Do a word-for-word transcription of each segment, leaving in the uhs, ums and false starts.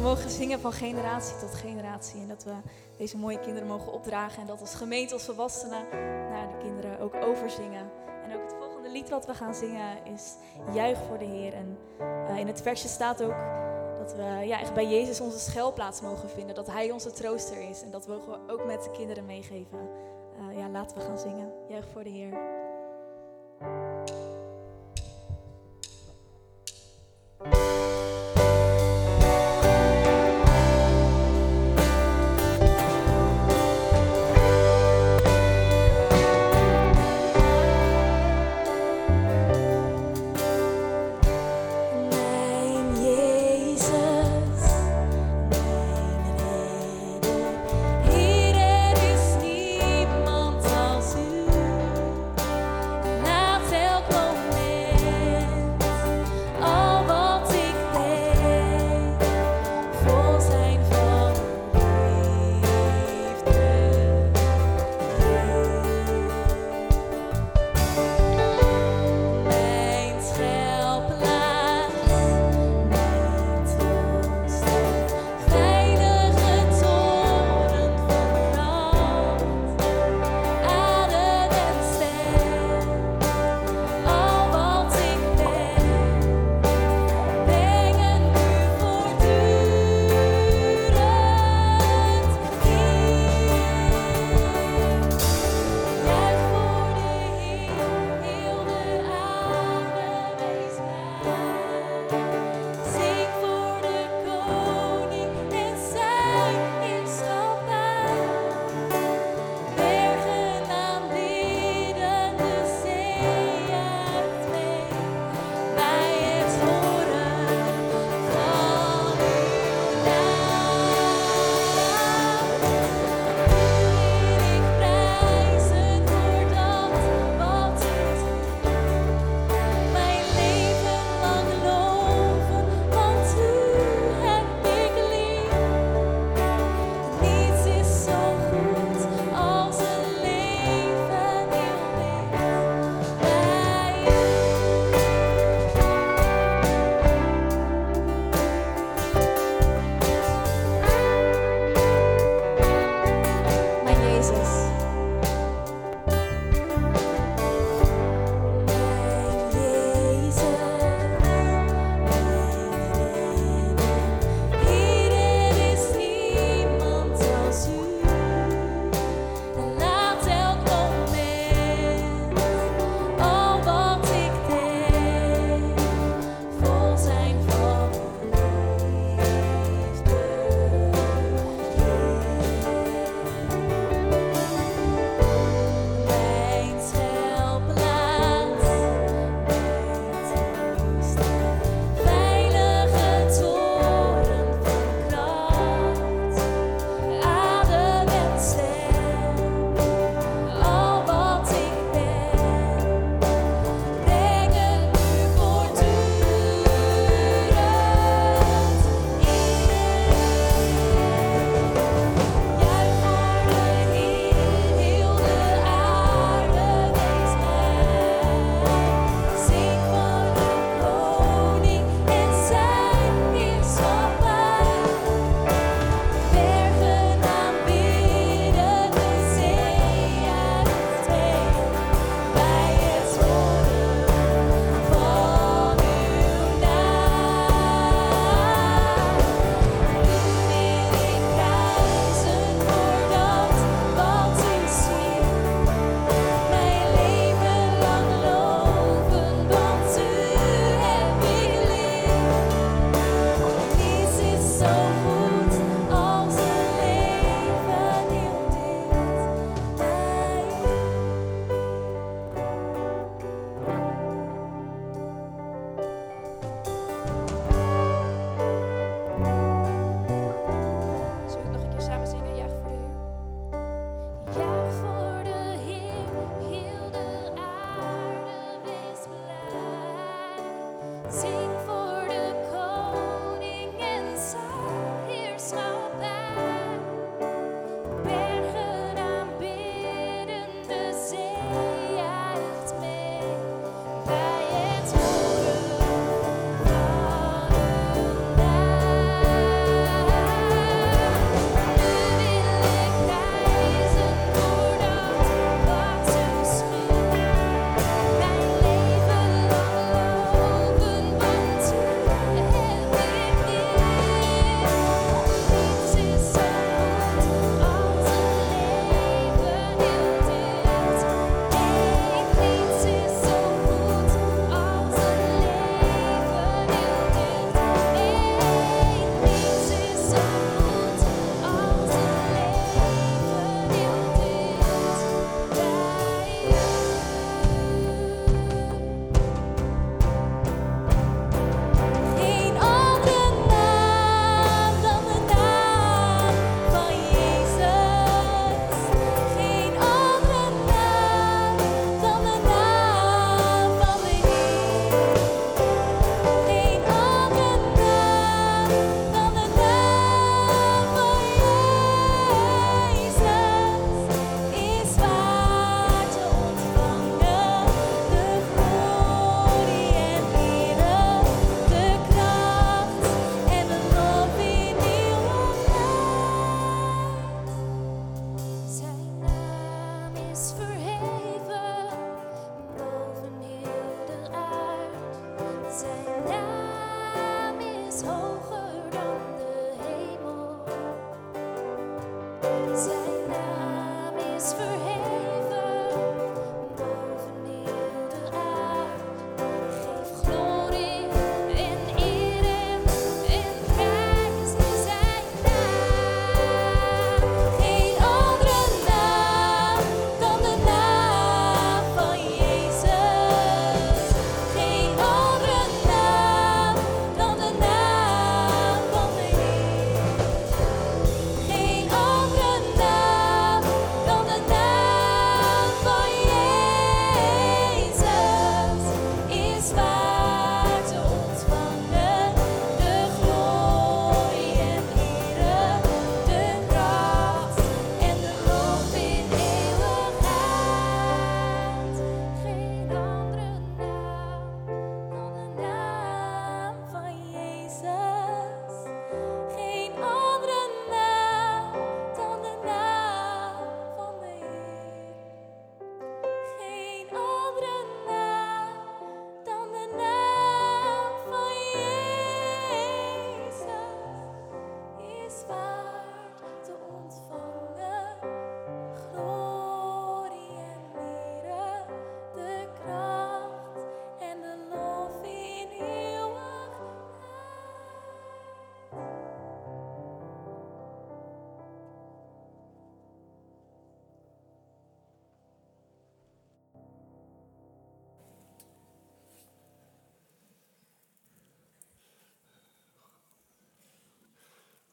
mogen zingen van generatie tot generatie. En dat we deze mooie kinderen mogen opdragen. En dat als gemeente, als volwassenen, naar de kinderen ook overzingen. En ook het volgende lied wat we gaan zingen is Juich voor de Heer. En uh, in het versje staat ook dat we ja, echt bij Jezus onze schuilplaats mogen vinden. Dat Hij onze trooster is. En dat mogen we ook met de kinderen meegeven. Uh, ja, laten we gaan zingen. Juich voor de Heer.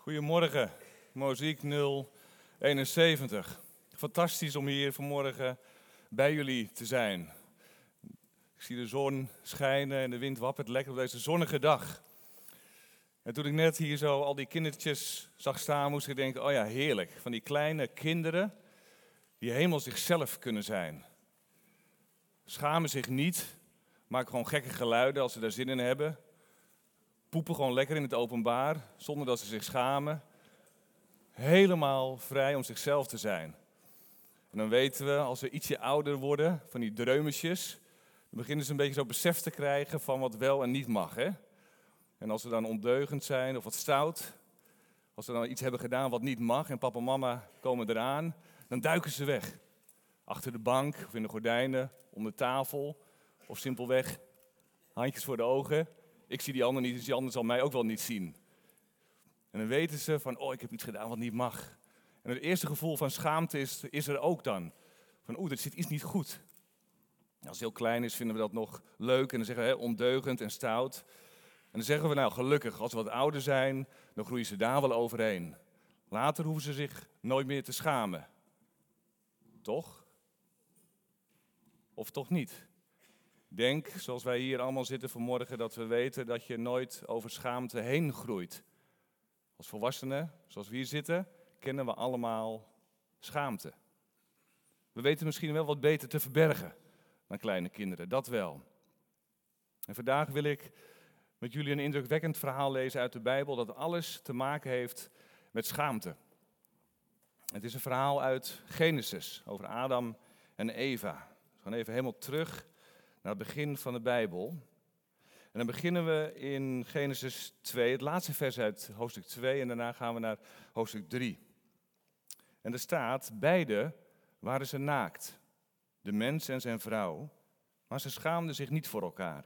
Goedemorgen, Mozaïek nul eenenzeventig. Fantastisch om hier vanmorgen bij jullie te zijn. Ik zie de zon schijnen en de wind wappert lekker op deze zonnige dag. En toen ik net hier zo al die kindertjes zag staan, moest ik denken, oh ja, heerlijk. Van die kleine kinderen die helemaal zichzelf kunnen zijn. Schamen zich niet, maken gewoon gekke geluiden als ze daar zin in hebben. Poepen gewoon lekker in het openbaar, zonder dat ze zich schamen. Helemaal vrij om zichzelf te zijn. En dan weten we, als we ietsje ouder worden, van die dreumetjes, dan beginnen ze een beetje zo besef te krijgen van wat wel en niet mag. Hè? En als ze dan ondeugend zijn of wat stout, als ze dan iets hebben gedaan wat niet mag en papa en mama komen eraan, dan duiken ze weg. Achter de bank of in de gordijnen, onder tafel of simpelweg handjes voor de ogen. Ik zie die ander niet, dus die ander zal mij ook wel niet zien. En dan weten ze van, oh, ik heb iets gedaan wat niet mag. En het eerste gevoel van schaamte is, is er ook dan. Van, oeh, er zit iets niet goed. Als het heel klein is, vinden we dat nog leuk. En dan zeggen we, hè, ondeugend en stout. En dan zeggen we, nou, gelukkig, als we wat ouder zijn, dan groeien ze daar wel overheen. Later hoeven ze zich nooit meer te schamen. Toch? Of toch niet? Denk, zoals wij hier allemaal zitten vanmorgen, dat we weten dat je nooit over schaamte heen groeit. Als volwassenen, zoals we hier zitten, kennen we allemaal schaamte. We weten misschien wel wat beter te verbergen dan kleine kinderen, dat wel. En vandaag wil ik met jullie een indrukwekkend verhaal lezen uit de Bijbel dat alles te maken heeft met schaamte. Het is een verhaal uit Genesis over Adam en Eva. We gaan even helemaal terug naar het begin van de Bijbel. En dan beginnen we in Genesis twee, het laatste vers uit hoofdstuk twee, en daarna gaan we naar hoofdstuk drie. En er staat, beide waren ze naakt, de mens en zijn vrouw, maar ze schaamden zich niet voor elkaar.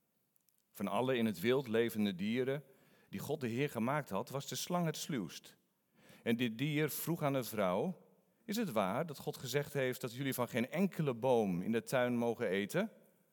Van alle in het wild levende dieren die God de Heer gemaakt had, was de slang het sluwst. En dit dier vroeg aan de vrouw, is het waar dat God gezegd heeft dat jullie van geen enkele boom in de tuin mogen eten?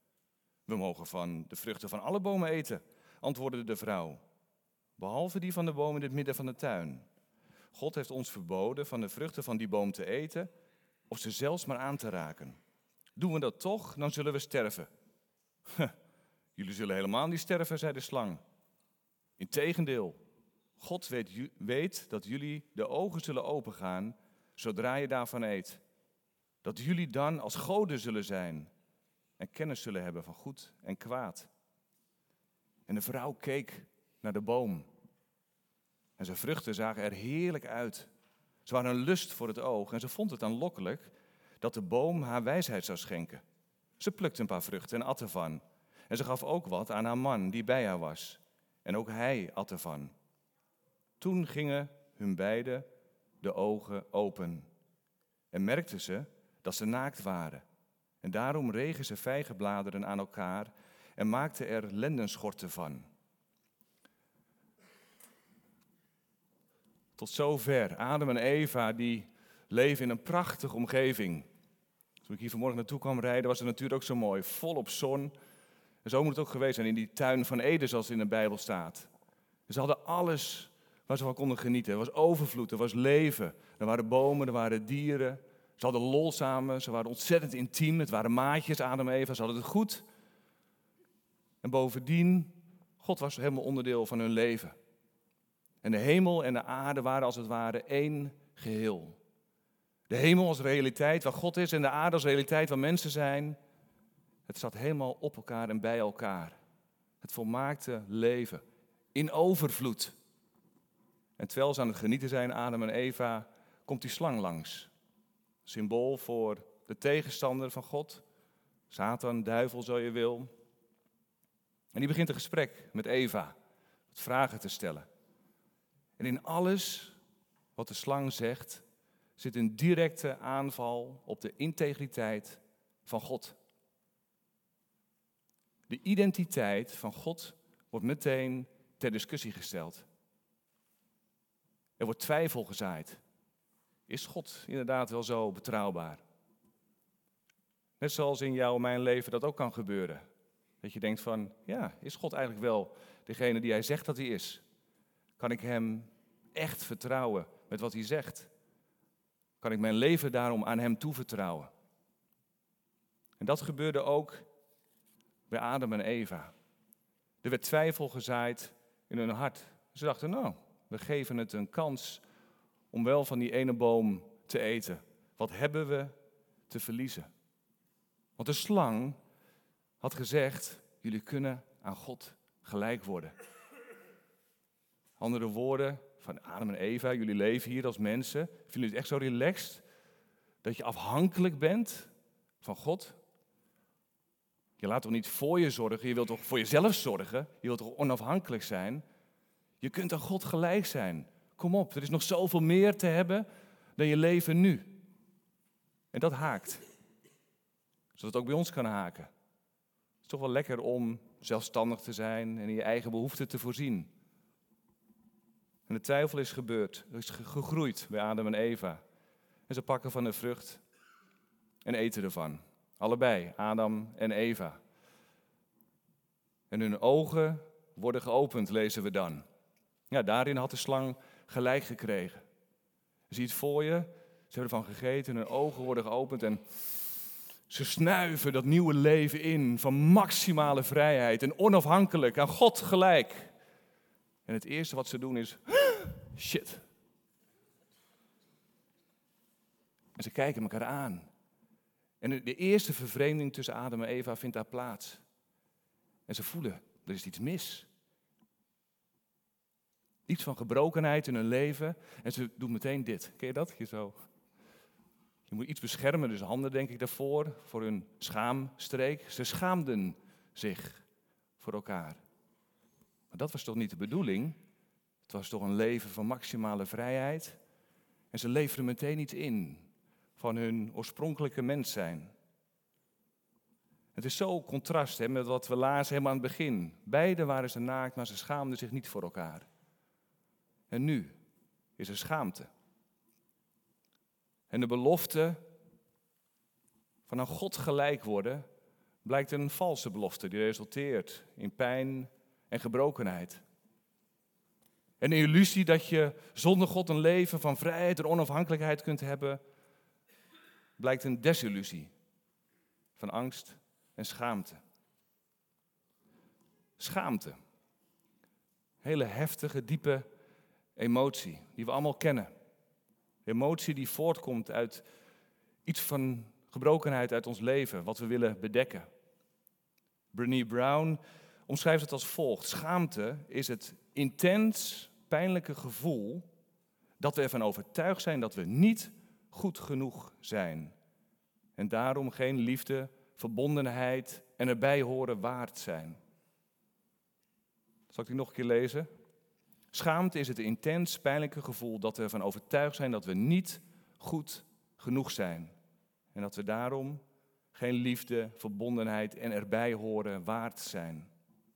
We mogen van de vruchten van alle bomen eten, antwoordde de vrouw, behalve die van de boom in het midden van de tuin. God heeft ons verboden van de vruchten van die boom te eten, of ze zelfs maar aan te raken. Doen we dat toch, dan zullen we sterven. Huh, jullie zullen helemaal niet sterven, zei de slang. Integendeel, God weet, weet dat jullie de ogen zullen opengaan, zodra je daarvan eet. Dat jullie dan als goden zullen zijn en kennis zullen hebben van goed en kwaad. En de vrouw keek naar de boom. En zijn vruchten zagen er heerlijk uit. Ze waren een lust voor het oog en ze vond het aanlokkelijk dat de boom haar wijsheid zou schenken. Ze plukte een paar vruchten en at ervan. En ze gaf ook wat aan haar man die bij haar was. En ook hij at ervan. Toen gingen hun beiden de ogen open. En merkten ze dat ze naakt waren. En daarom regen ze vijgenbladeren aan elkaar en maakten er lendenschorten van. Tot zover. Adam en Eva die leven in een prachtige omgeving. Toen ik hier vanmorgen naartoe kwam rijden was de natuur ook zo mooi. Volop zon. En zo moet het ook geweest zijn in die tuin van Eden zoals het in de Bijbel staat. Ze hadden alles waar ze van konden genieten. Er was overvloed, er was leven. Er waren bomen, er waren dieren. Ze hadden lol samen, ze waren ontzettend intiem. Het waren maatjes, Adam en Eva, ze hadden het goed. En bovendien, God was helemaal onderdeel van hun leven. En de hemel en de aarde waren als het ware één geheel. De hemel als realiteit waar God is en de aarde als realiteit waar mensen zijn. Het zat helemaal op elkaar en bij elkaar. Het volmaakte leven in overvloed. En terwijl ze aan het genieten zijn, Adam en Eva, komt die slang langs. Symbool voor de tegenstander van God. Satan, duivel, zo je wil. En die begint een gesprek met Eva. Met vragen te stellen. En in alles wat de slang zegt, zit een directe aanval op de integriteit van God. De identiteit van God wordt meteen ter discussie gesteld. Er wordt twijfel gezaaid. Is God inderdaad wel zo betrouwbaar? Net zoals in jouw en mijn leven dat ook kan gebeuren. Dat je denkt van, ja, is God eigenlijk wel degene die hij zegt dat hij is? Kan ik hem echt vertrouwen met wat hij zegt? Kan ik mijn leven daarom aan hem toevertrouwen? En dat gebeurde ook bij Adam en Eva. Er werd twijfel gezaaid in hun hart. Ze dachten, nou, we geven het een kans om wel van die ene boom te eten. Wat hebben we te verliezen? Want de slang had gezegd, jullie kunnen aan God gelijk worden. Andere woorden van Adam en Eva, jullie leven hier als mensen. Vinden jullie het echt zo relaxed dat je afhankelijk bent van God? Je laat toch niet voor je zorgen, je wilt toch voor jezelf zorgen? Je wilt toch onafhankelijk zijn? Je kunt aan God gelijk zijn. Kom op, er is nog zoveel meer te hebben dan je leven nu. En dat haakt. Zodat het ook bij ons kan haken. Het is toch wel lekker om zelfstandig te zijn en in je eigen behoeften te voorzien. En de twijfel is gebeurd, er is gegroeid bij Adam en Eva. En ze pakken van de vrucht en eten ervan. Allebei, Adam en Eva. En hun ogen worden geopend, lezen we dan. Ja, daarin had de slang gelijk gekregen. Zie je het voor je? Ze hebben ervan gegeten, hun ogen worden geopend en ze snuiven dat nieuwe leven in van maximale vrijheid en onafhankelijk, aan God gelijk. En het eerste wat ze doen is, shit. En ze kijken elkaar aan. En de eerste vervreemding tussen Adam en Eva vindt daar plaats. En ze voelen, er is iets mis. Iets van gebrokenheid in hun leven. En ze doen meteen dit. Ken je dat? Je, zo. je moet iets beschermen, dus handen denk ik daarvoor. Voor hun schaamstreek. Ze schaamden zich voor elkaar. Maar dat was toch niet de bedoeling? Het was toch een leven van maximale vrijheid. En ze leverden meteen iets in van hun oorspronkelijke mens zijn. Het is zo contrast hè, met wat we lazen helemaal aan het begin. Beiden waren ze naakt, maar ze schaamden zich niet voor elkaar. En nu is er schaamte. En de belofte van aan God gelijk worden blijkt een valse belofte die resulteert in pijn en gebrokenheid. En de illusie dat je zonder God een leven van vrijheid en onafhankelijkheid kunt hebben, blijkt een desillusie van angst en schaamte. Schaamte. Hele heftige, diepe emotie die we allemaal kennen. Emotie die voortkomt uit iets van gebrokenheid uit ons leven, wat we willen bedekken. Brené Brown omschrijft het als volgt. Schaamte is het intens pijnlijke gevoel dat we ervan overtuigd zijn dat we niet goed genoeg zijn. En daarom geen liefde, verbondenheid en erbij horen waard zijn. Zal ik die nog een keer lezen? Schaamte is het intens pijnlijke gevoel dat we ervan overtuigd zijn dat we niet goed genoeg zijn. En dat we daarom geen liefde, verbondenheid en erbij horen waard zijn.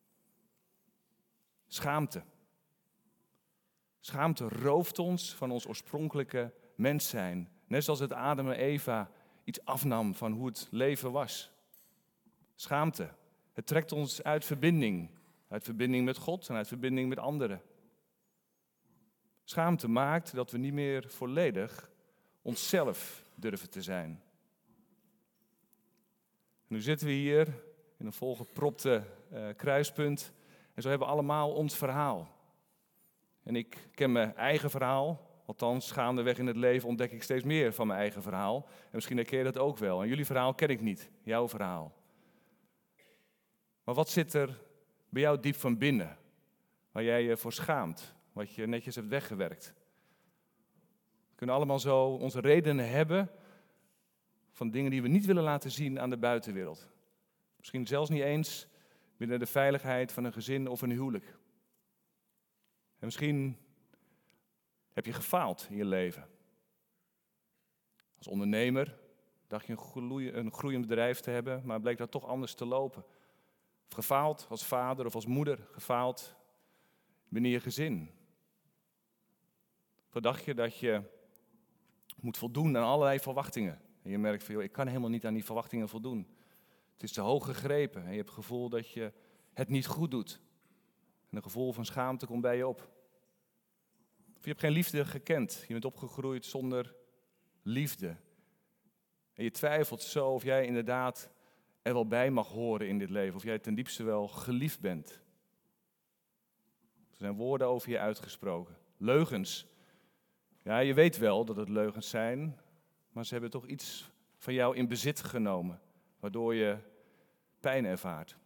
Schaamte. Schaamte rooft ons van ons oorspronkelijke mens zijn. Net zoals het Adam en Eva iets afnam van hoe het leven was. Schaamte. Het trekt ons uit verbinding. Uit verbinding met God en uit verbinding met anderen. Schaamte maakt dat we niet meer volledig onszelf durven te zijn. En nu zitten we hier in een volgepropte uh, kruispunt. En zo hebben we allemaal ons verhaal. En ik ken mijn eigen verhaal. Althans, gaandeweg in het leven ontdek ik steeds meer van mijn eigen verhaal. En misschien herken je dat ook wel. En jullie verhaal ken ik niet, jouw verhaal. Maar wat zit er bij jou diep van binnen? Waar jij je voor schaamt, wat je netjes hebt weggewerkt. We kunnen allemaal zo onze redenen hebben van dingen die we niet willen laten zien aan de buitenwereld. Misschien zelfs niet eens binnen de veiligheid van een gezin of een huwelijk. En misschien heb je gefaald in je leven. Als ondernemer dacht je een groeiend bedrijf te hebben, maar bleek dat toch anders te lopen. Of gefaald als vader of als moeder, gefaald binnen je gezin. Of dacht je dat je moet voldoen aan allerlei verwachtingen. En je merkt van, joh, ik kan helemaal niet aan die verwachtingen voldoen. Het is te hoog gegrepen en je hebt het gevoel dat je het niet goed doet. En een gevoel van schaamte komt bij je op. Of je hebt geen liefde gekend. Je bent opgegroeid zonder liefde. En je twijfelt zo of jij inderdaad er wel bij mag horen in dit leven. Of jij ten diepste wel geliefd bent. Er zijn woorden over je uitgesproken. Leugens. Ja, je weet wel dat het leugens zijn, maar ze hebben toch iets van jou in bezit genomen, waardoor je pijn ervaart.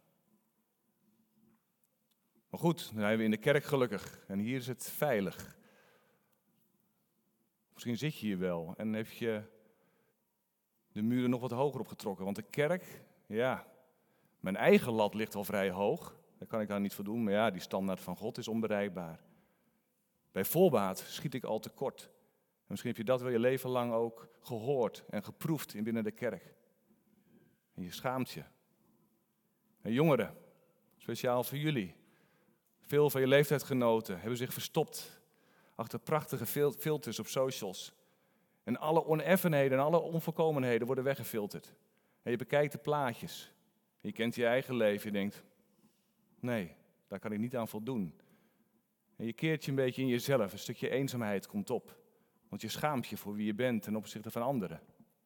Maar goed, dan zijn we in de kerk gelukkig en hier is het veilig. Misschien zit je hier wel en heb je de muren nog wat hoger opgetrokken, want de kerk, ja, mijn eigen lat ligt al vrij hoog, daar kan ik daar niet voor doen, maar ja, die standaard van God is onbereikbaar. Bij voorbaat schiet ik al tekort. En misschien heb je dat wel je leven lang ook gehoord en geproefd in binnen de kerk. En je schaamt je. En jongeren, speciaal voor jullie. Veel van je leeftijdgenoten hebben zich verstopt achter prachtige filters op socials. En alle oneffenheden en alle onvolkomenheden worden weggefilterd. En je bekijkt de plaatjes. En je kent je eigen leven. Je denkt, nee, daar kan ik niet aan voldoen. En je keert je een beetje in jezelf. Een stukje eenzaamheid komt op. Want je schaamt je voor wie je bent ten opzichte van anderen.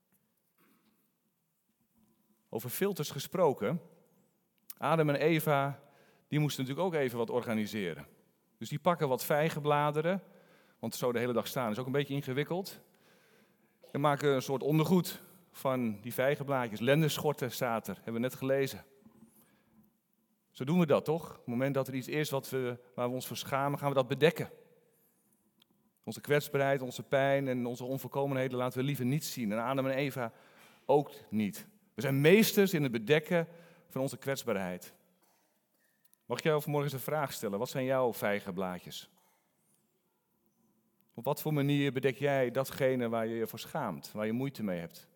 Over filters gesproken. Adam en Eva, die moesten natuurlijk ook even wat organiseren. Dus die pakken wat vijgenbladeren. Want zo de hele dag staan is ook een beetje ingewikkeld. En maken een soort ondergoed van die vijgenblaadjes. Lendenschorten staat er, hebben we net gelezen. Zo doen we dat toch? Op het moment dat er iets is wat we, waar we ons voor schamen, gaan we dat bedekken. Onze kwetsbaarheid, onze pijn en onze onvolkomenheden laten we liever niet zien. En Adam en Eva ook niet. We zijn meesters in het bedekken van onze kwetsbaarheid. Mag ik jou vanmorgen eens een vraag stellen? Wat zijn jouw vijgenblaadjes? Op wat voor manier bedek jij datgene waar je je voor schaamt, waar je moeite mee hebt?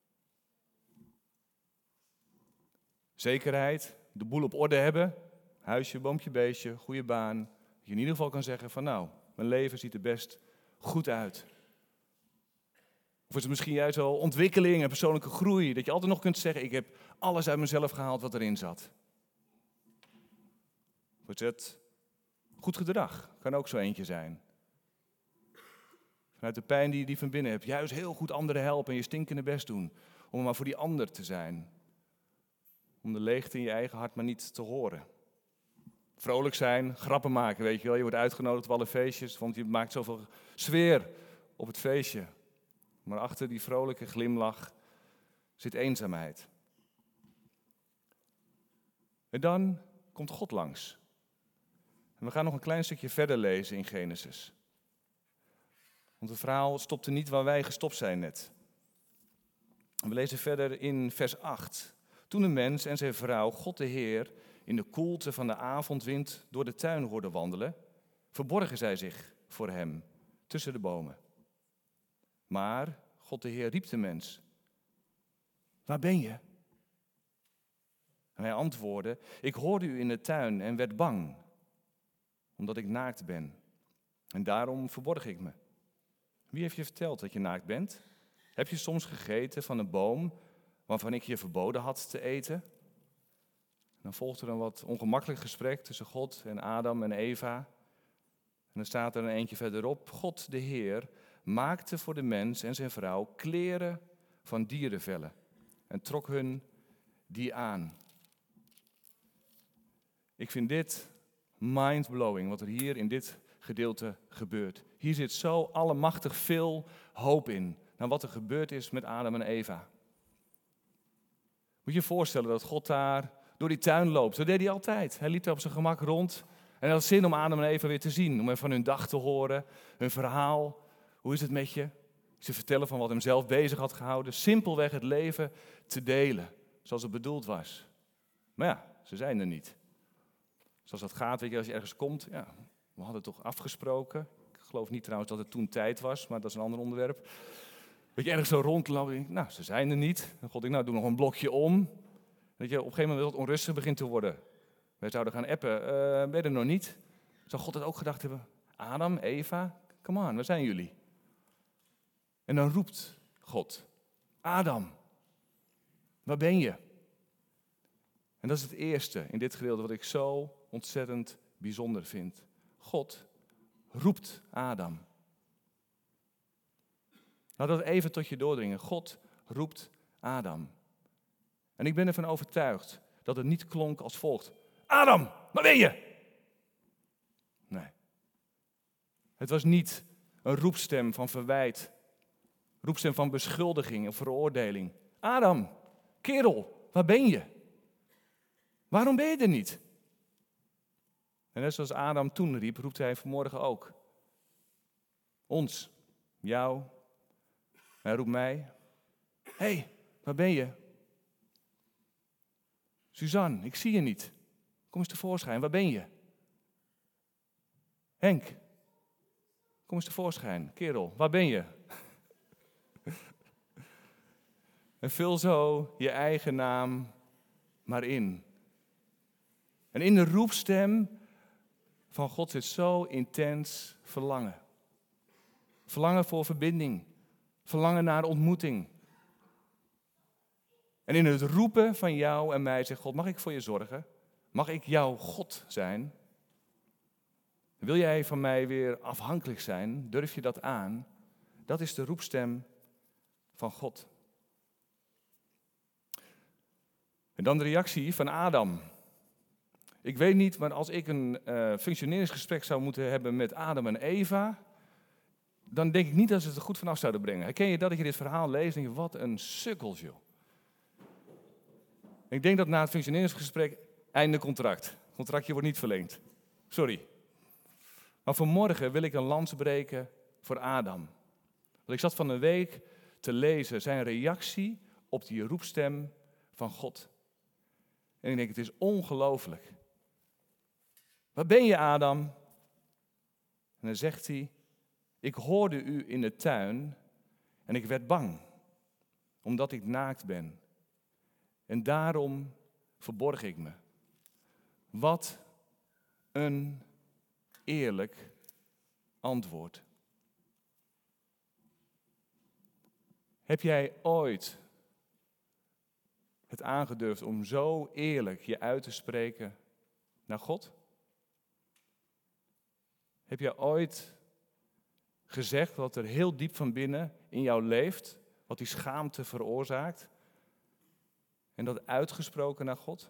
Zekerheid, de boel op orde hebben, huisje, boompje, beestje, goede baan. Dat je in ieder geval kan zeggen van nou, mijn leven ziet er best goed uit. Of is het misschien juist wel ontwikkeling en persoonlijke groei, dat je altijd nog kunt zeggen, ik heb alles uit mezelf gehaald wat erin zat. Of is het goed gedrag, kan ook zo eentje zijn. Vanuit de pijn die je die van binnen hebt, juist heel goed anderen helpen en je stinkende best doen, om er maar voor die ander te zijn. Om de leegte in je eigen hart maar niet te horen. Vrolijk zijn, grappen maken, weet je wel. Je wordt uitgenodigd op alle feestjes, want je maakt zoveel sfeer op het feestje. Maar achter die vrolijke glimlach zit eenzaamheid. En dan komt God langs. En we gaan nog een klein stukje verder lezen in Genesis. Want het verhaal stopte niet waar wij gestopt zijn net. En we lezen verder in vers acht. Toen de mens en zijn vrouw God de Heer in de koelte van de avondwind door de tuin hoorden wandelen, verborgen zij zich voor hem tussen de bomen. Maar God de Heer riep de mens, waar ben je? En hij antwoordde, ik hoorde u in de tuin en werd bang, omdat ik naakt ben. En daarom verborg ik me. Wie heeft je verteld dat je naakt bent? Heb je soms gegeten van een boom waarvan ik je verboden had te eten? Dan volgt er een wat ongemakkelijk gesprek tussen God en Adam en Eva. En dan staat er een eentje verderop. God de Heer maakte voor de mens en zijn vrouw kleren van dierenvellen en trok hun die aan. Ik vind dit mindblowing wat er hier in dit gedeelte gebeurt. Hier zit zo allemachtig veel hoop in naar wat er gebeurd is met Adam en Eva. Moet je je voorstellen dat God daar door die tuin loopt. Dat deed hij altijd. Hij liep daar op zijn gemak rond. En hij had zin om Adam en Eva weer te zien. Om even van hun dag te horen. Hun verhaal. Hoe is het met je? Ze vertellen van wat hem zelf bezig had gehouden. Simpelweg het leven te delen. Zoals het bedoeld was. Maar ja, ze zijn er niet. Zoals dat gaat, weet je, als je ergens komt. Ja, we hadden toch afgesproken. Ik geloof niet trouwens dat het toen tijd was. Maar dat is een ander onderwerp. Dat je ergens zo rondloopt. Nou, ze zijn er niet. Dan god ik, nou, doe nog een blokje om. Dat je op een gegeven moment wat onrustig begint te worden. Wij zouden gaan appen. Uh, ben je er nog niet? Zou God het ook gedacht hebben? Adam, Eva, come on, waar zijn jullie? En dan roept God. Adam, waar ben je? En dat is het eerste in dit gedeelte wat ik zo ontzettend bijzonder vind. God roept Adam. Laat dat even tot je doordringen. God roept Adam. En ik ben ervan overtuigd dat het niet klonk als volgt. Adam, waar ben je? Nee. Het was niet een roepstem van verwijt. Roepstem van beschuldiging of veroordeling. Adam, kerel, waar ben je? Waarom ben je er niet? En net zoals Adam toen riep, roept hij vanmorgen ook. Ons, jou. Hij roept mij. Hé, hey, waar ben je? Suzanne, ik zie je niet. Kom eens tevoorschijn, waar ben je? Henk, kom eens tevoorschijn. Kerel, waar ben je? En vul zo je eigen naam maar in. En in de roepstem van God zit zo intens verlangen. Verlangen voor verbinding. Verlangen naar ontmoeting. En in het roepen van jou en mij zegt God, mag ik voor je zorgen? Mag ik jouw God zijn? Wil jij van mij weer afhankelijk zijn? Durf je dat aan? Dat is de roepstem van God. En dan de reactie van Adam. Ik weet niet, maar als ik een uh, functioneringsgesprek zou moeten hebben met Adam en Eva, dan denk ik niet dat ze het er goed vanaf zouden brengen. Herken je dat, dat je dit verhaal leest en denk je, wat een sukkels, joh. Ik denk dat na het functioneringsgesprek, einde contract. Het contractje wordt niet verlengd. Sorry. Maar vanmorgen wil ik een lans breken voor Adam. Want ik zat van een week te lezen zijn reactie op die roepstem van God. En ik denk, het is ongelooflijk. Waar ben je, Adam? En dan zegt hij, ik hoorde u in de tuin en ik werd bang, omdat ik naakt ben. En daarom verborg ik me. Wat een eerlijk antwoord. Heb jij ooit het aangedurfd om zo eerlijk je uit te spreken naar God? Heb jij ooit gezegd wat er heel diep van binnen in jou leeft, wat die schaamte veroorzaakt? En dat uitgesproken naar God?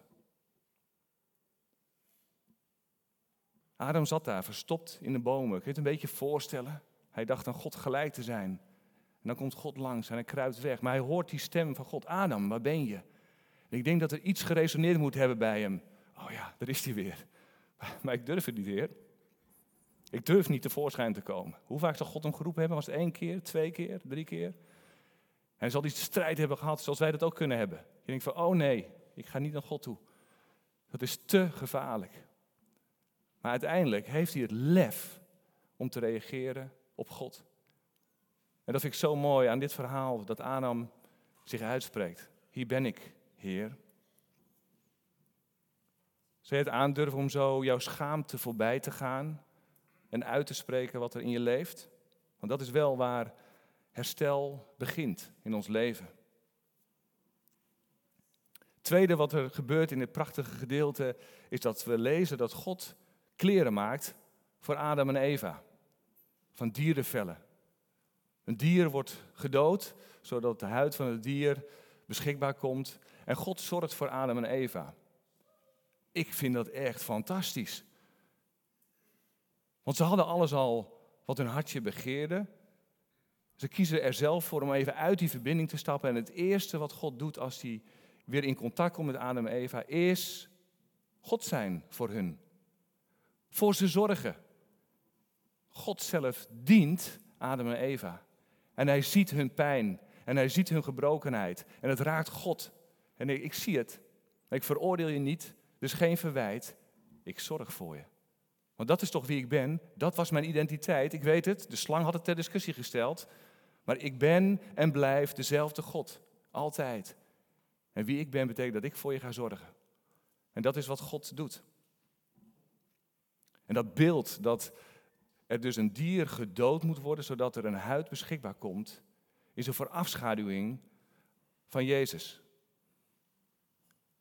Adam zat daar, verstopt in de bomen. Kun je het een beetje voorstellen? Hij dacht aan God gelijk te zijn. En dan komt God langs en hij kruipt weg. Maar hij hoort die stem van God. Adam, waar ben je? En ik denk dat er iets geresoneerd moet hebben bij hem. Oh ja, daar is hij weer. Maar ik durf het niet, Heer. Ik durf niet tevoorschijn te komen. Hoe vaak zal God hem geroepen hebben? Was het één keer, twee keer, drie keer? Hij zal die strijd hebben gehad zoals wij dat ook kunnen hebben. Je denkt van, oh nee, ik ga niet naar God toe. Dat is te gevaarlijk. Maar uiteindelijk heeft hij het lef om te reageren op God. En dat vind ik zo mooi aan dit verhaal, dat Adam zich uitspreekt. Hier ben ik, Heer. Zou je het aandurven om zo jouw schaamte voorbij te gaan en uit te spreken wat er in je leeft? Want dat is wel waar herstel begint in ons leven. Tweede wat er gebeurt in dit prachtige gedeelte is dat we lezen dat God kleren maakt voor Adam en Eva. Van dierenvellen. Een dier wordt gedood, zodat de huid van het dier beschikbaar komt. En God zorgt voor Adam en Eva. Ik vind dat echt fantastisch. Want ze hadden alles al wat hun hartje begeerde. Ze kiezen er zelf voor om even uit die verbinding te stappen. En het eerste wat God doet als hij weer in contact komt met Adam en Eva, is God zijn voor hun. Voor ze zorgen. God zelf dient Adam en Eva. En hij ziet hun pijn. En hij ziet hun gebrokenheid. En het raakt God. En ik, ik zie het. Ik veroordeel je niet. Dus geen verwijt. Ik zorg voor je. Want dat is toch wie ik ben. Dat was mijn identiteit. Ik weet het. De slang had het ter discussie gesteld. Maar ik ben en blijf dezelfde God. Altijd. En wie ik ben betekent dat ik voor je ga zorgen. En dat is wat God doet. En dat beeld dat er dus een dier gedood moet worden, zodat er een huid beschikbaar komt, is een voorafschaduwing van Jezus.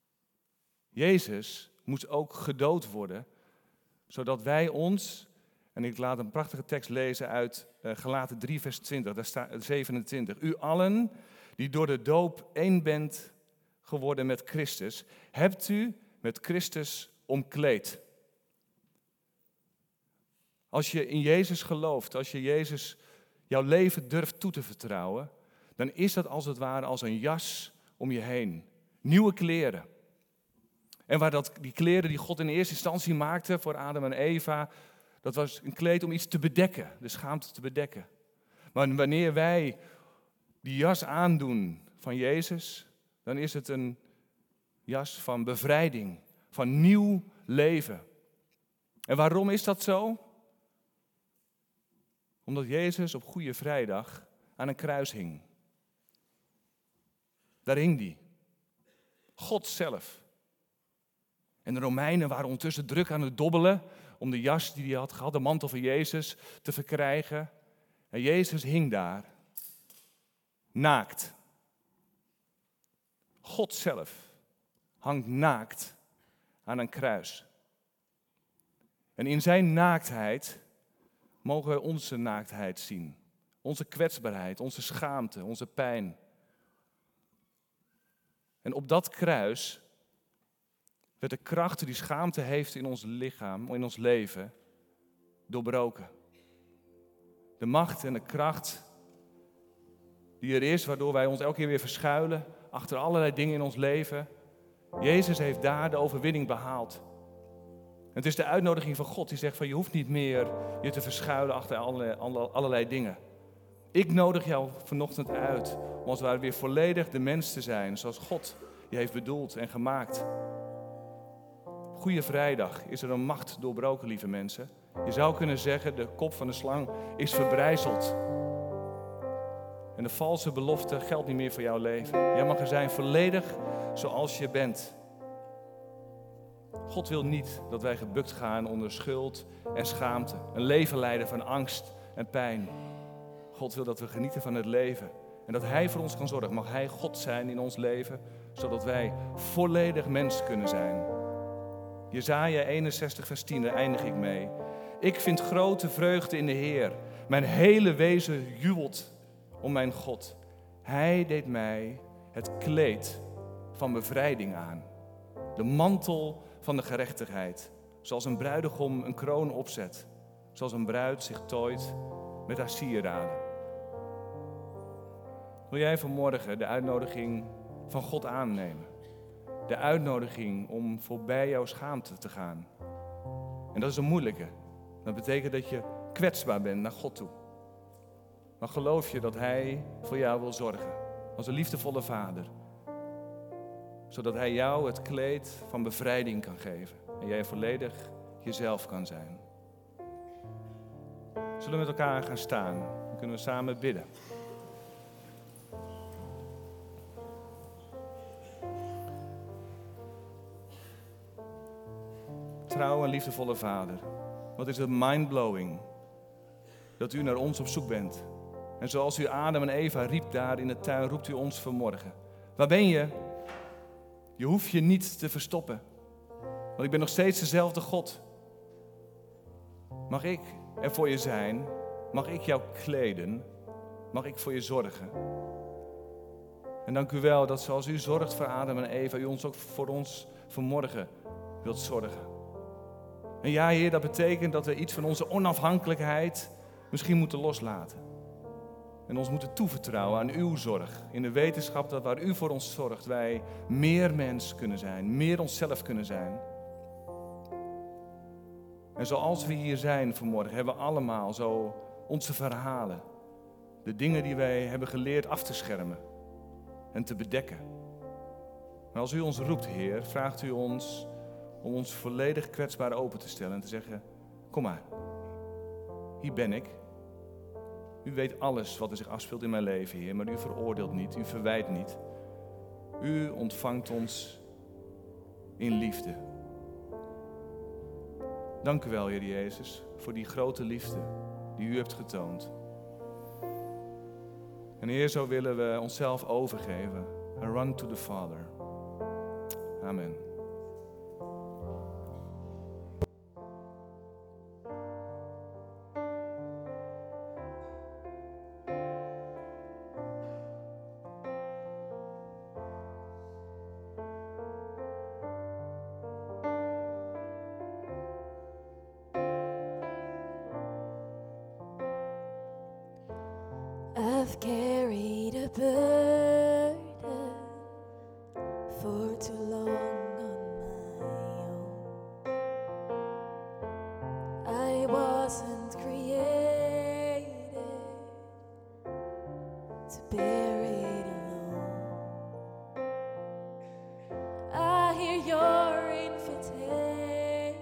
Jezus moest ook gedood worden, zodat wij ons En ik laat een prachtige tekst lezen uit uh, Galaten drie vers twintig, daar staat zevenentwintig. U allen die door de doop één bent geworden met Christus, hebt u met Christus omkleed. Als je in Jezus gelooft, als je Jezus jouw leven durft toe te vertrouwen, dan is dat als het ware als een jas om je heen. Nieuwe kleren. En waar dat, die kleren die God in eerste instantie maakte voor Adam en Eva, dat was een kleed om iets te bedekken, de schaamte te bedekken. Maar wanneer wij die jas aandoen van Jezus, dan is het een jas van bevrijding, van nieuw leven. En waarom is dat zo? Omdat Jezus op Goede Vrijdag aan een kruis hing. Daar hing hij. God zelf. En de Romeinen waren ondertussen druk aan het dobbelen om de jas die hij had gehad, de mantel van Jezus, te verkrijgen. En Jezus hing daar. Naakt. God zelf hangt naakt aan een kruis. En in zijn naaktheid mogen we onze naaktheid zien. Onze kwetsbaarheid, onze schaamte, onze pijn. En op dat kruis werd de kracht die schaamte heeft in ons lichaam, in ons leven, doorbroken. De macht en de kracht die er is, waardoor wij ons elke keer weer verschuilen achter allerlei dingen in ons leven. Jezus heeft daar de overwinning behaald. En het is de uitnodiging van God die zegt van je hoeft niet meer je te verschuilen achter allerlei, allerlei dingen. Ik nodig jou vanochtend uit om als het ware weer volledig de mens te zijn zoals God je heeft bedoeld en gemaakt. Goede Vrijdag is er een macht doorbroken, lieve mensen. Je zou kunnen zeggen, de kop van de slang is verbrijzeld. En de valse belofte geldt niet meer voor jouw leven. Jij mag er zijn volledig zoals je bent. God wil niet dat wij gebukt gaan onder schuld en schaamte. Een leven leiden van angst en pijn. God wil dat we genieten van het leven. En dat Hij voor ons kan zorgen. Mag Hij God zijn in ons leven, zodat wij volledig mens kunnen zijn. Jesaja eenenzestig vers tien, daar eindig ik mee. Ik vind grote vreugde in de Heer. Mijn hele wezen jubelt om mijn God. Hij deed mij het kleed van bevrijding aan. De mantel van de gerechtigheid. Zoals een bruidegom een kroon opzet. Zoals een bruid zich tooit met haar sieraden. Wil jij vanmorgen de uitnodiging van God aannemen? De uitnodiging om voorbij jouw schaamte te gaan. En dat is een moeilijke. Dat betekent dat je kwetsbaar bent naar God toe. Maar geloof je dat Hij voor jou wil zorgen? Als een liefdevolle vader. Zodat Hij jou het kleed van bevrijding kan geven. En jij volledig jezelf kan zijn. Zullen we met elkaar gaan staan? Dan kunnen we samen bidden. Trouw en liefdevolle Vader, wat is het mindblowing dat u naar ons op zoek bent. En zoals u Adam en Eva riep daar in de tuin, roept u ons vanmorgen. Waar ben je? Je hoeft je niet te verstoppen, want ik ben nog steeds dezelfde God. Mag ik er voor je zijn? Mag ik jou kleden? Mag ik voor je zorgen? En dank u wel dat zoals u zorgt voor Adam en Eva, u ons ook voor ons vanmorgen wilt zorgen. En ja, Heer, dat betekent dat we iets van onze onafhankelijkheid misschien moeten loslaten. En ons moeten toevertrouwen aan uw zorg. In de wetenschap dat waar u voor ons zorgt, wij meer mens kunnen zijn, meer onszelf kunnen zijn. En zoals we hier zijn vanmorgen, hebben we allemaal zo onze verhalen. De dingen die wij hebben geleerd af te schermen en te bedekken. Maar als u ons roept, Heer, vraagt u ons om ons volledig kwetsbaar open te stellen en te zeggen, kom maar, hier ben ik. U weet alles wat er zich afspeelt in mijn leven, Heer, maar u veroordeelt niet, u verwijt niet. U ontvangt ons in liefde. Dank u wel, Heer Jezus, voor die grote liefde die u hebt getoond. En Heer, zo willen we onszelf overgeven. And run to the Father. Amen. carried a burden for too long on my own. I wasn't created to bear it alone. I hear your invitation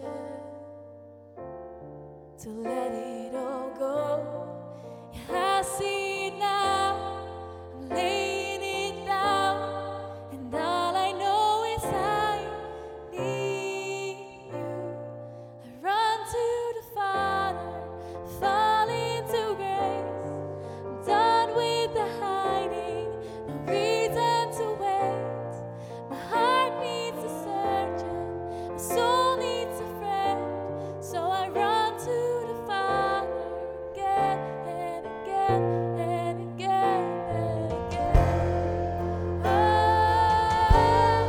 to let it all go. Yeah, I see it now. I'm laying it down, and all I know is I need you. I run to the Father, fall into grace. I'm done with the hiding, no reason to wait. My heart needs a surgeon, my soul needs a friend, so I run to the Father again and again and again and again. Oh,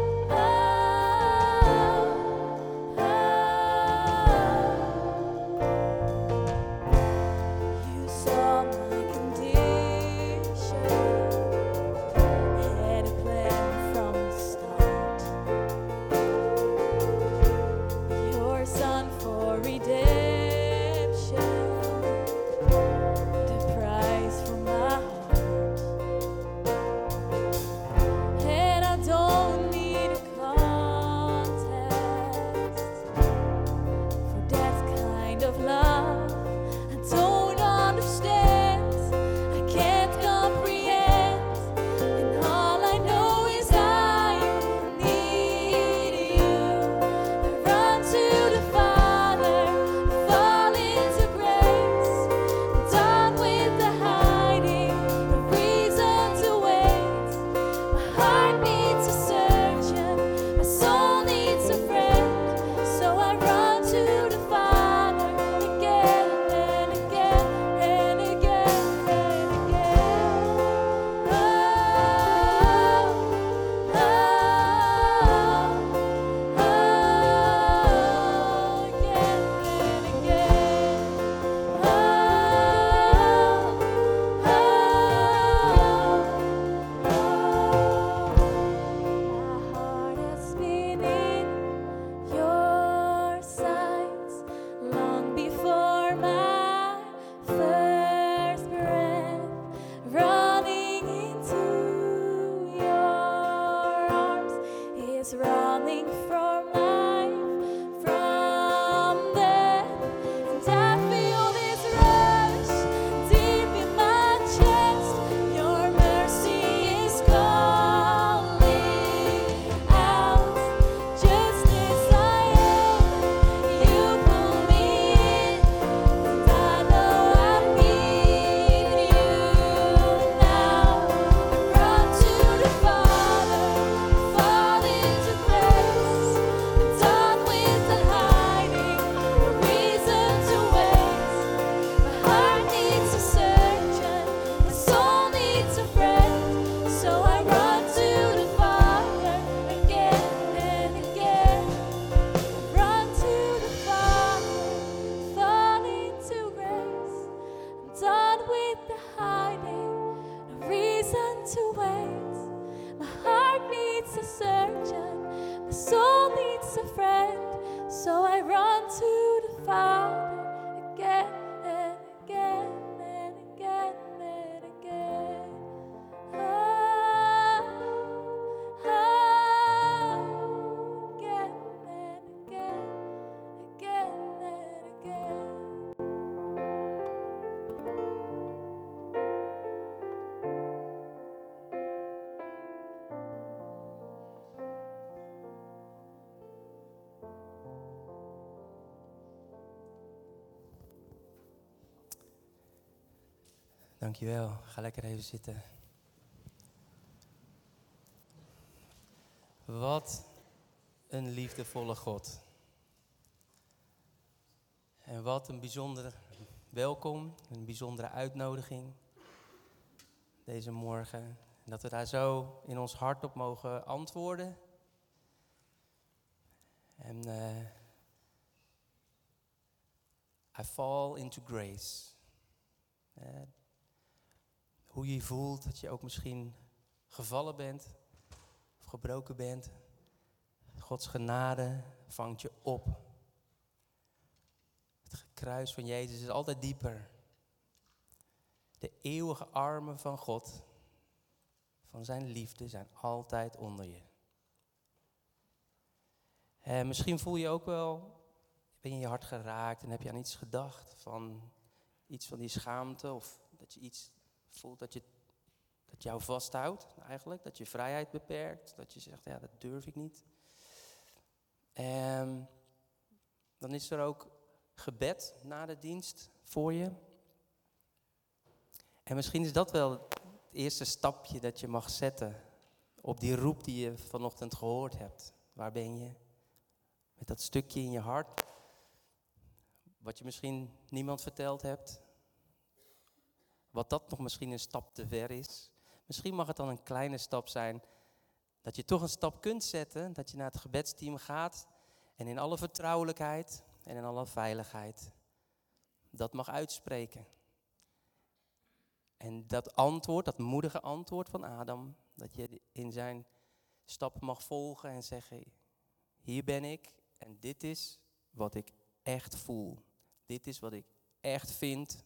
oh, oh. You saw my condition, had a plan from the start. Your son for redemption, the price for my heart. And I don't need a contest for that kind of love. I don't understand, I can't comprehend, and all I know is I need you. I run to the Father, fall into grace. I'm done with the hiding, no reason to wait. My heart needs a surgeon, my soul needs a friend, so I run to the Father again and again and again and again. Oh, oh, oh, again and again. Oh, oh, oh. My heart has been in your sights long before my first breath, running into your arms is running for life from death. And I feel this rush deep in my chest. Your mercy is calling out, just as I am. You pull me in, and I know I need you now. I run to the Father, fall into grace. I'm done with the hiding, no reason to wait. My heart needs a surgeon, my soul needs a friend, so I run to the Father again and again. Run to the Father, fall into grace. I'm done with the hiding, no reason to wait. My heart needs a surgeon, my soul needs a friend, so I run to the Father again and again and again and again. Oh, oh, again and again, again and again. Dankjewel. Ga lekker even zitten. Wat een liefdevolle God. En wat een bijzonder welkom, een bijzondere uitnodiging deze morgen. En dat we daar zo in ons hart op mogen antwoorden. En uh, I fall into grace. Uh, hoe je je voelt, dat je ook misschien gevallen bent of gebroken bent. Gods genade vangt je op. Het kruis van Jezus is altijd dieper. De eeuwige armen van God, van zijn liefde, zijn altijd onder je. En misschien voel je ook wel, ben je in je hart geraakt en heb je aan iets gedacht, van iets van die schaamte, of dat je iets voelt dat, je, dat jou vasthoudt eigenlijk, dat je vrijheid beperkt, dat je zegt, ja, dat durf ik niet. En dan is er ook gebed na de dienst voor je. En misschien is dat wel het eerste stapje dat je mag zetten op die roep die je vanochtend gehoord hebt. Waar ben je? Met dat stukje in je hart, wat je misschien niemand verteld hebt. Wat dat nog misschien een stap te ver is. Misschien mag het dan een kleine stap zijn, dat je toch een stap kunt zetten, dat je naar het gebedsteam gaat en in alle vertrouwelijkheid en in alle veiligheid dat mag uitspreken. En dat antwoord, dat moedige antwoord van Adam, dat je in zijn stappen mag volgen en zeggen, hier ben ik en dit is wat ik echt voel. Dit is wat ik echt vind.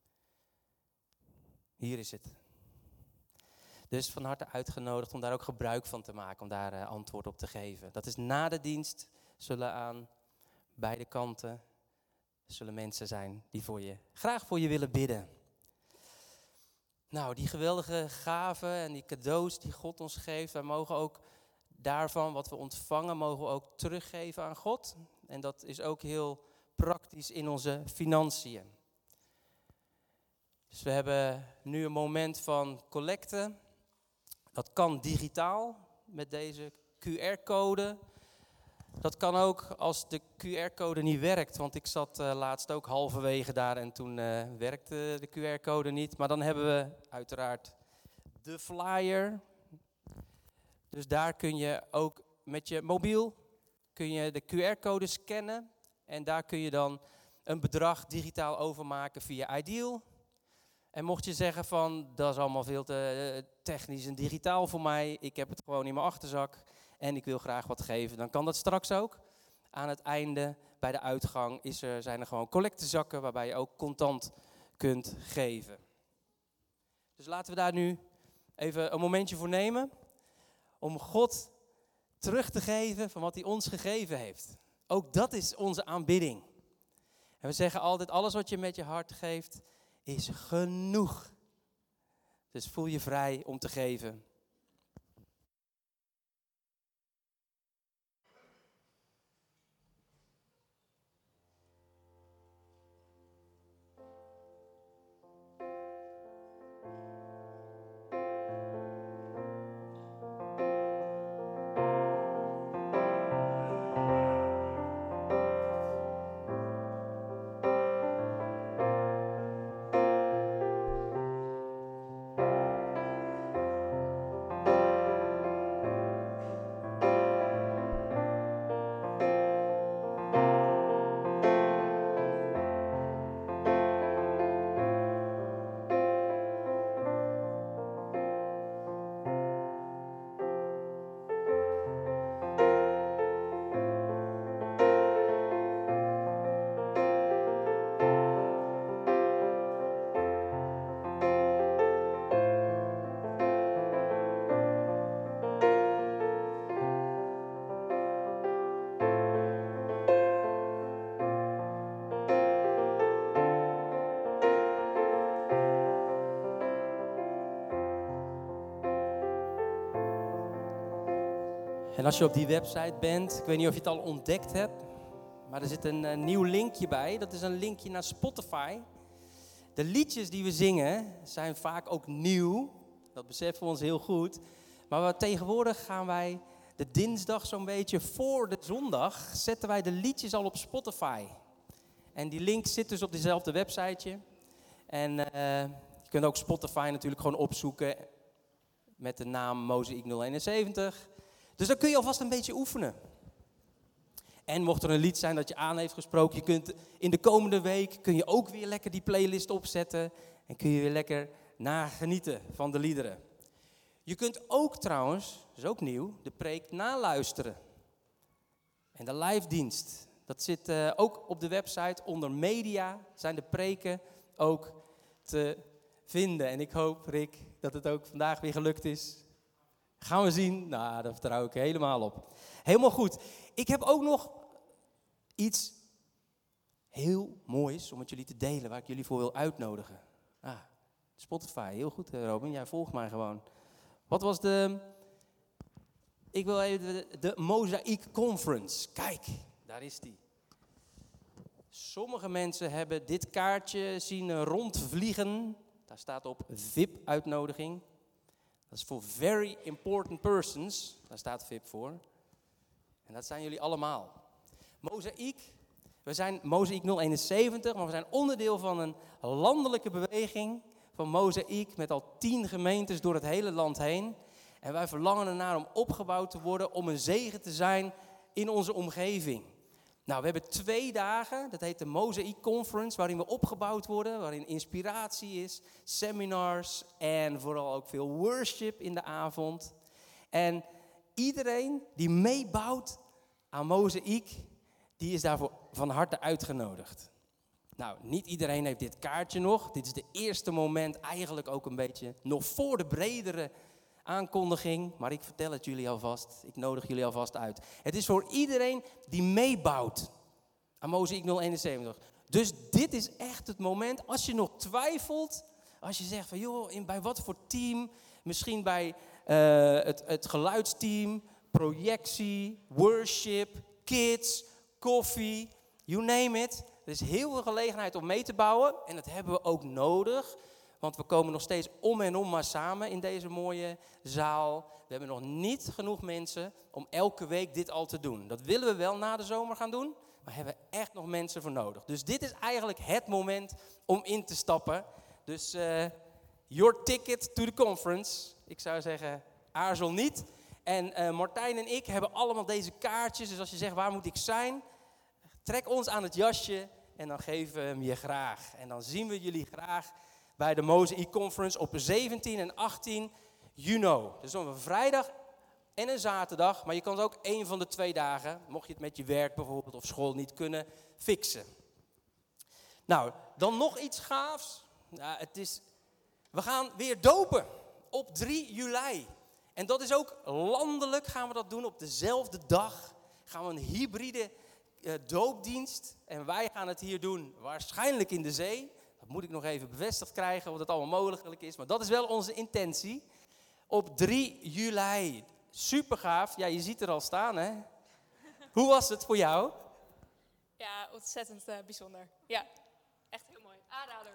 Hier is het. Dus van harte uitgenodigd om daar ook gebruik van te maken, om daar uh, antwoord op te geven. Dat is na de dienst, zullen aan beide kanten zullen mensen zijn die voor je, graag voor je willen bidden. Nou, die geweldige gaven en die cadeaus die God ons geeft, wij mogen ook daarvan, wat we ontvangen, mogen we ook teruggeven aan God. En dat is ook heel praktisch in onze financiën. Dus we hebben nu een moment van collecte. Dat kan digitaal met deze Q R-code. Dat kan ook als de Q R-code niet werkt. Want ik zat uh, laatst ook halverwege daar en toen uh, werkte de Q R-code niet. Maar dan hebben we uiteraard de flyer. Dus daar kun je ook met je mobiel kun je de Q R-code scannen. En daar kun je dan een bedrag digitaal overmaken via Ideal. En mocht je zeggen van, dat is allemaal veel te technisch en digitaal voor mij. Ik heb het gewoon in mijn achterzak en ik wil graag wat geven. Dan kan dat straks ook. Aan het einde, bij de uitgang, is er, zijn er gewoon collectezakken waarbij je ook contant kunt geven. Dus laten we daar nu even een momentje voor nemen. Om God terug te geven van wat hij ons gegeven heeft. Ook dat is onze aanbidding. En we zeggen altijd, alles wat je met je hart geeft, is genoeg. Dus voel je vrij om te geven. En als je op die website bent, ik weet niet of je het al ontdekt hebt, maar er zit een, een nieuw linkje bij. Dat is een linkje naar Spotify. De liedjes die we zingen zijn vaak ook nieuw. Dat beseffen we ons heel goed. Maar tegenwoordig gaan wij de dinsdag zo'n beetje voor de zondag, zetten wij de liedjes al op Spotify. En die link zit dus op diezelfde websiteje. En uh, je kunt ook Spotify natuurlijk gewoon opzoeken met de naam Mozaïek nul eenenzeventig. Dus dan kun je alvast een beetje oefenen. En mocht er een lied zijn dat je aan heeft gesproken, je kunt in de komende week kun je ook weer lekker die playlist opzetten. En kun je weer lekker nagenieten van de liederen. Je kunt ook trouwens, dat is ook nieuw, de preek naluisteren. En de live dienst, dat zit uh, ook op de website. Onder media zijn de preken ook te vinden. En ik hoop, Rick, dat het ook vandaag weer gelukt is. Gaan we zien? Nou, daar vertrouw ik helemaal op. Helemaal goed. Ik heb ook nog iets heel moois om met jullie te delen, waar ik jullie voor wil uitnodigen. Ah, Spotify, heel goed Robin, jij volgt mij gewoon. Wat was de... Ik wil even de, de Mozaïek Conference. Kijk, daar is die. Sommige mensen hebben dit kaartje zien rondvliegen. Daar staat op V I P-uitnodiging. Dat is voor Very Important Persons. Daar staat V I P voor. En dat zijn jullie allemaal. Mozaïek. We zijn Mozaïek nul eenenzeventig, maar we zijn onderdeel van een landelijke beweging van Mozaïek met al tien gemeentes door het hele land heen. En wij verlangen ernaar om opgebouwd te worden, om een zegen te zijn in onze omgeving. Nou, we hebben twee dagen, dat heet de Mozaïek Conference, waarin we opgebouwd worden, waarin inspiratie is, seminars en vooral ook veel worship in de avond. En iedereen die meebouwt aan Mozaïek, die is daarvoor van harte uitgenodigd. Nou, niet iedereen heeft dit kaartje nog. Dit is de eerste moment, eigenlijk ook een beetje nog voor de bredere aankondiging. Maar ik vertel het jullie alvast. Ik nodig jullie alvast uit. Het is voor iedereen die meebouwt aan Mozaïek nul eenenzeventig. Dus dit is echt het moment, als je nog twijfelt, als je zegt van joh, in, bij wat voor team, misschien bij uh, het, het geluidsteam, projectie, worship, kids, koffie, you name it. Er is heel veel gelegenheid om mee te bouwen en dat hebben we ook nodig. Want we komen nog steeds om en om maar samen in deze mooie zaal. We hebben nog niet genoeg mensen om elke week dit al te doen. Dat willen we wel na de zomer gaan doen, maar hebben we echt nog mensen voor nodig. Dus dit is eigenlijk het moment om in te stappen. Dus uh, your ticket to the conference. Ik zou zeggen, aarzel niet. En uh, Martijn en ik hebben allemaal deze kaartjes. Dus als je zegt, waar moet ik zijn? Trek ons aan het jasje en dan geven we hem je graag. En dan zien we jullie graag bij de Mozaïek Conference op zeventien en achttien juni. Dus op een vrijdag en een zaterdag. Maar je kan het ook één van de twee dagen, mocht je het met je werk bijvoorbeeld of school niet kunnen, fixen. Nou, dan nog iets gaafs. Nou, het is, we gaan weer dopen op drie juli. En dat is ook landelijk gaan we dat doen op dezelfde dag. Gaan we een hybride uh, doopdienst. En wij gaan het hier doen waarschijnlijk in de zee. Dat moet ik nog even bevestigd krijgen of dat allemaal mogelijk is. Maar dat is wel onze intentie. Op drie juli. Super gaaf. Ja, je ziet er al staan, hè? Hoe was het voor jou? Ja, ontzettend uh, bijzonder. Ja, echt heel mooi. Aanrader.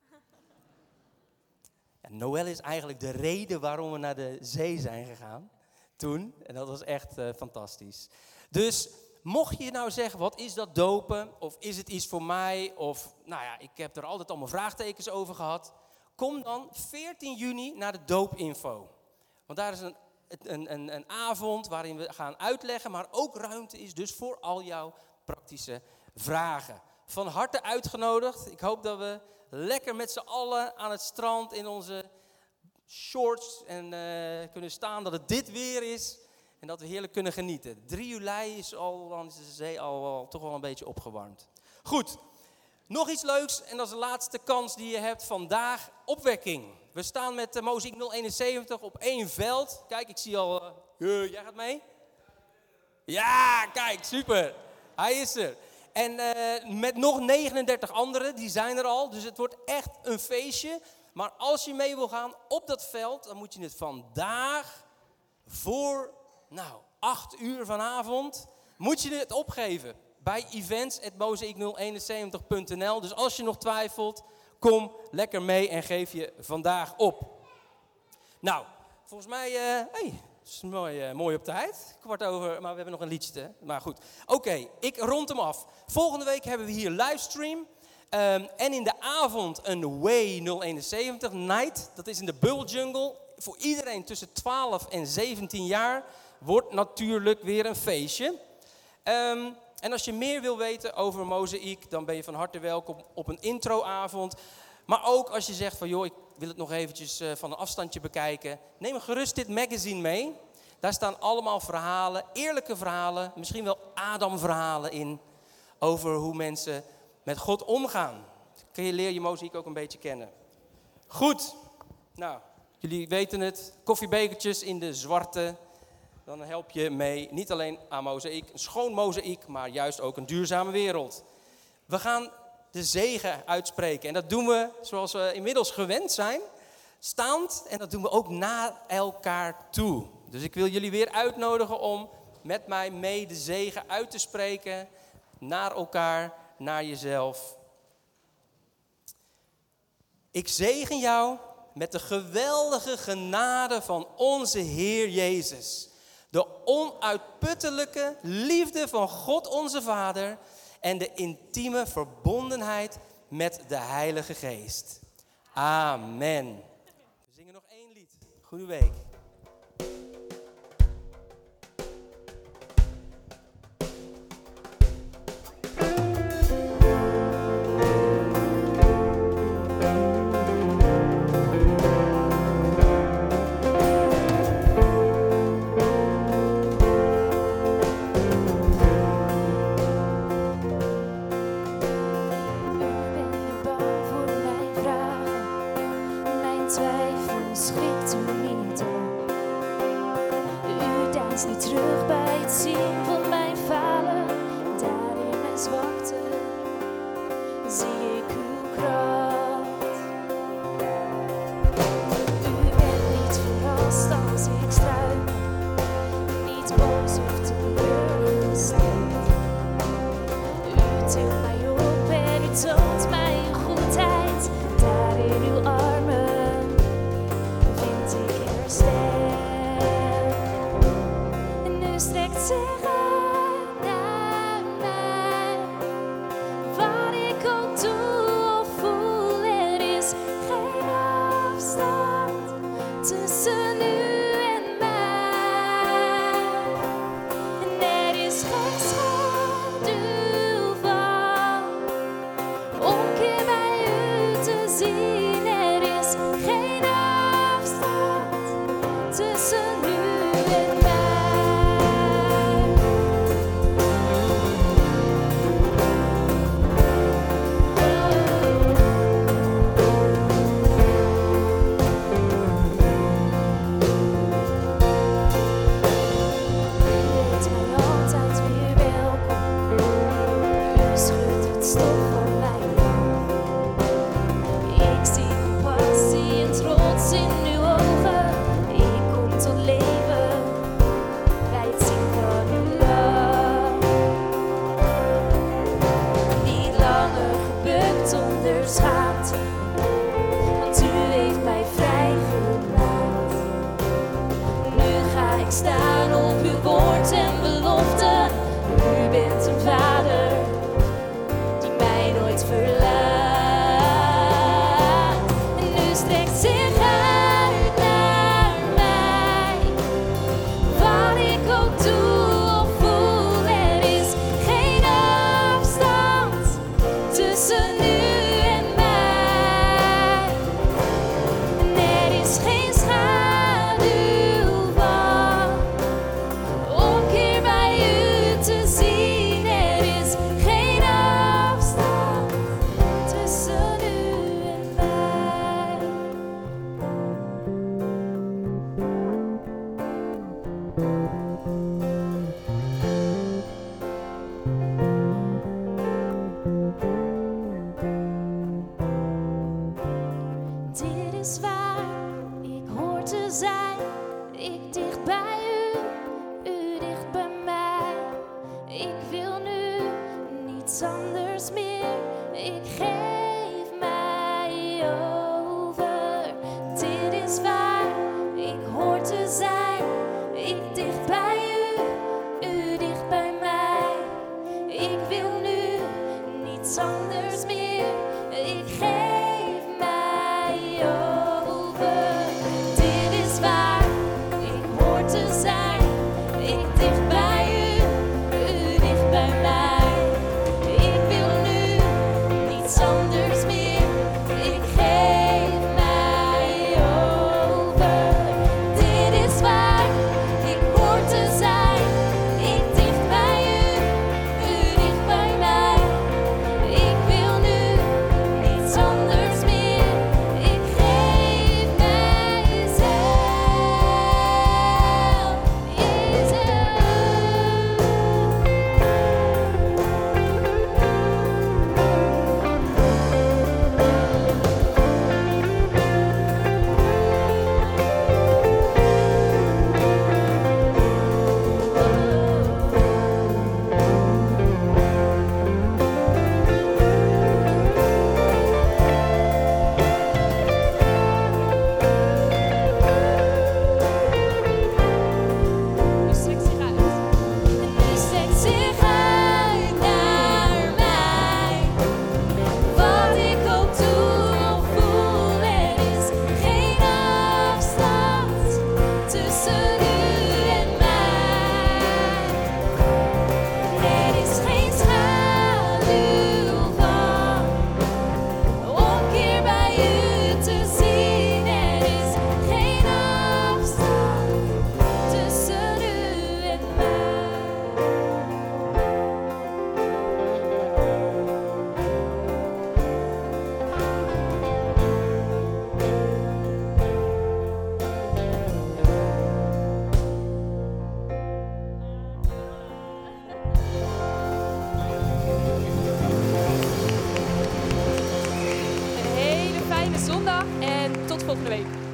Ja, Noël is eigenlijk de reden waarom we naar de zee zijn gegaan toen. En dat was echt uh, fantastisch. Dus mocht je nou zeggen, wat is dat dopen? Of is het iets voor mij? Of, nou ja, ik heb er altijd allemaal vraagtekens over gehad. Kom dan veertien juni naar de doopinfo. Want daar is een, een, een, een avond waarin we gaan uitleggen, maar ook ruimte is dus voor al jouw praktische vragen. Van harte uitgenodigd. Ik hoop dat we lekker met z'n allen aan het strand in onze shorts en uh, kunnen staan, dat het dit weer is. En dat we heerlijk kunnen genieten. drie juli is, al, dan is de zee al, al toch wel een beetje opgewarmd. Goed, nog iets leuks. En dat is de laatste kans die je hebt vandaag. Opwekking. We staan met uh, Mozaïek nul eenenzeventig op één veld. Kijk, ik zie al... Uh, uh, jij gaat mee? Ja, kijk, super. Hij is er. En uh, met nog negenendertig anderen, die zijn er al. Dus het wordt echt een feestje. Maar als je mee wil gaan op dat veld, dan moet je het vandaag voor... Nou, acht uur vanavond moet je het opgeven bij events at mozaïek nul eenenzeventig punt n l. Dus als je nog twijfelt, kom lekker mee en geef je vandaag op. Nou, volgens mij, uh, hey, is mooi, uh, mooi op tijd. Kwart over, maar we hebben nog een liedje. Hè? Maar goed, oké, okay, ik rond hem af. Volgende week hebben we hier livestream. Um, en in de avond een Way nul eenenzeventig night. Dat is in de Bull Jungle. Voor iedereen tussen twaalf en zeventien jaar... wordt natuurlijk weer een feestje. Um, en als je meer wil weten over Mozaïek, dan ben je van harte welkom op een introavond. Maar ook als je zegt van joh, ik wil het nog eventjes uh, van een afstandje bekijken. Neem gerust dit magazine mee. Daar staan allemaal verhalen, eerlijke verhalen, misschien wel Adam-verhalen in. Over hoe mensen met God omgaan. Kun je leer je mozaïek ook een beetje kennen. Goed, nou, jullie weten het. Koffiebekertjes in de zwarte. Dan help je mee, niet alleen aan mozaïek, een schoon mozaïek, maar juist ook een duurzame wereld. We gaan de zegen uitspreken. En dat doen we zoals we inmiddels gewend zijn. Staand. En dat doen we ook naar elkaar toe. Dus ik wil jullie weer uitnodigen om met mij mee de zegen uit te spreken. Naar elkaar, naar jezelf. Ik zegen jou met de geweldige genade van onze Heer Jezus. De onuitputtelijke liefde van God onze Vader en de intieme verbondenheid met de Heilige Geest. Amen. We zingen nog één lied. Goede week. Zonders meer, ik geef volgende week.